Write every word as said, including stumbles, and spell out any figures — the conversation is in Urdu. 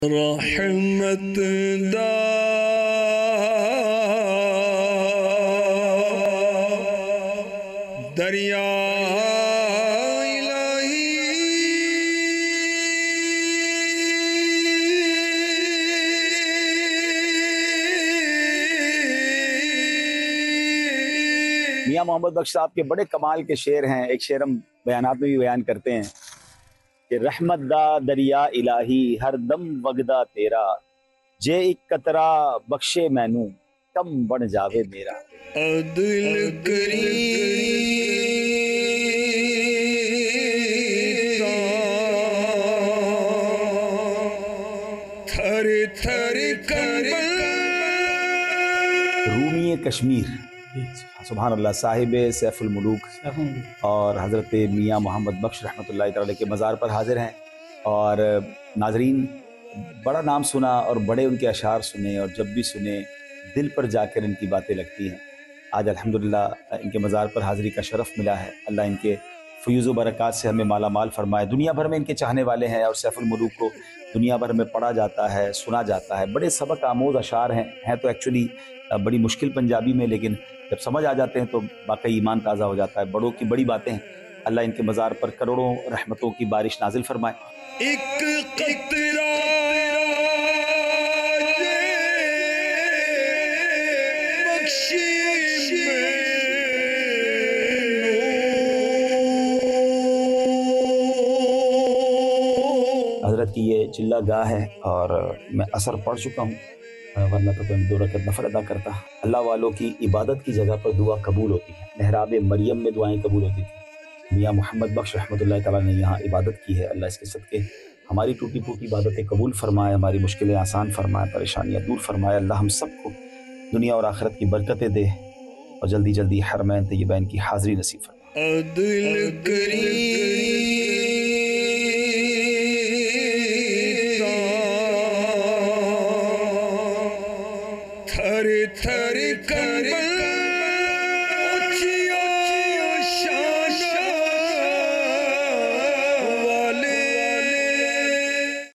رحمت دا دریا میاں محمد بخش صاحب کے بڑے کمال کے شعر ہیں. ایک شعر ہم بیانات میں بھی بیان کرتے ہیں کہ رحمت دا دریا الہی ہر دم وگدا تیرا، جے ایک قطرہ بخشے مینوں کم بن جاوے میرا. عدل کریم تھر تھر کمبل. رومی کشمیر سبحان اللہ صاحب سیف الملوک اور حضرت میاں محمد بخش رحمۃ اللہ تعالی کے مزار پر حاضر ہیں. اور ناظرین بڑا نام سنا اور بڑے ان کے اشعار سنے، اور جب بھی سنے دل پر جا کر ان کی باتیں لگتی ہیں. آج الحمدللہ ان کے مزار پر حاضری کا شرف ملا ہے. اللہ ان کے فیوز و برکات سے ہمیں مالا مال فرمائے. دنیا بھر میں ان کے چاہنے والے ہیں اور سیف الملوک کو دنیا بھر میں پڑھا جاتا ہے، سنا جاتا ہے. بڑے سبق آموز اشعار ہیں ہیں تو ایکچولی بڑی مشکل پنجابی میں، لیکن جب سمجھ آ جاتے ہیں تو واقعی ایمان تازہ ہو جاتا ہے. بڑوں کی بڑی باتیں ہیں. اللہ ان کے مزار پر کروڑوں رحمتوں کی بارش نازل فرمائے. ایک قطرہ حضرت کی یہ چلہ گاہ ہے اور میں اثر پڑھ چکا ہوں، ورنہ تو میں دو رکعت نفل ادا کرتا. اللہ والوں کی عبادت کی جگہ پر دعا قبول ہوتی ہے. محراب مریم میں دعائیں قبول ہوتی تھیں. میاں محمد بخش رحمۃ اللہ تعالیٰ نے یہاں عبادت کی ہے. اللہ اس کے صدقے ہماری ٹوٹی پھوٹی عبادتیں قبول فرمائے، ہماری مشکلیں آسان فرمائے، پریشانیاں دور فرمائے. اللہ ہم سب کو دنیا اور آخرت کی برکتیں دے اور جلدی جلدی حرمین طیبین کی حاضری نصیب فرمائے. عدل کریم